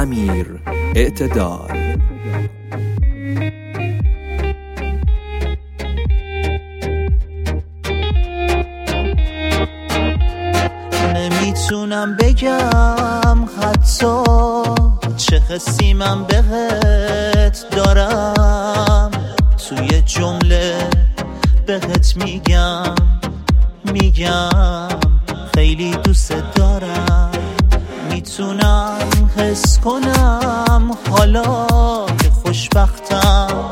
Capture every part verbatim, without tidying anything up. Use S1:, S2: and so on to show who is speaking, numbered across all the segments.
S1: امیر اعتدال.
S2: نمیتونم بگم حتی چه حسی من بهت دارم، توی جمله بهت میگم میگم خیلی دوست دارم. میتونم حس کنم حالا که خوشبختم،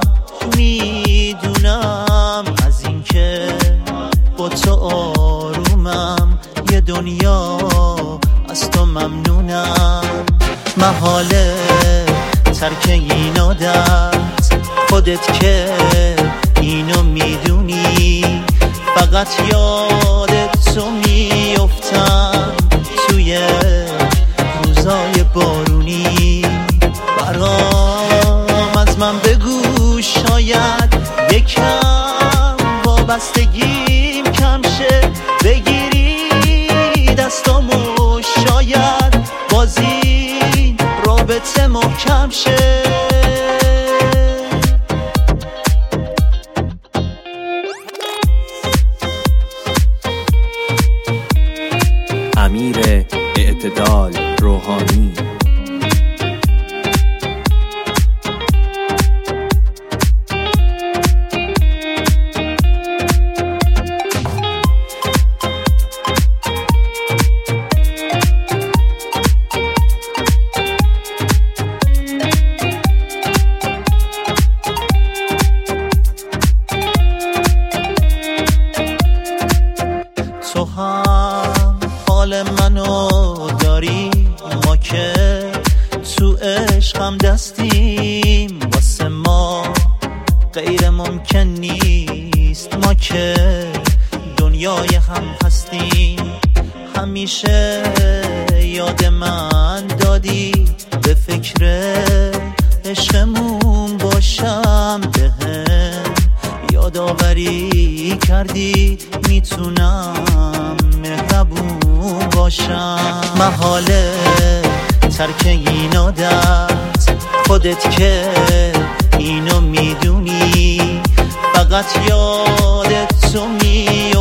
S2: میدونم از این که با تو آرومم، یه دنیا از تو ممنونم. محاله ترک این عادت، خودت که اینو میدونی، فقط یادت تو میافتم توی روزای بارونی. برام از من بگو شاید یکم وابستگیم کم شه، بگیری دستامو شاید بازی رابطه محکم شه.
S1: امیر اعتدال روحانی.
S2: تو هم حال منو داری، ما که تو عشقم دستیم، واسه ما غیر ممکن نیست، ما که دنیای هم هستیم. همیشه یاد من دادی، به فکر عشقمون باشم، بهم یادآوری کردی میتونم مهربون باشم. محاله ترک این عادت، خودت که اینو میدونی، فقط یادت تو می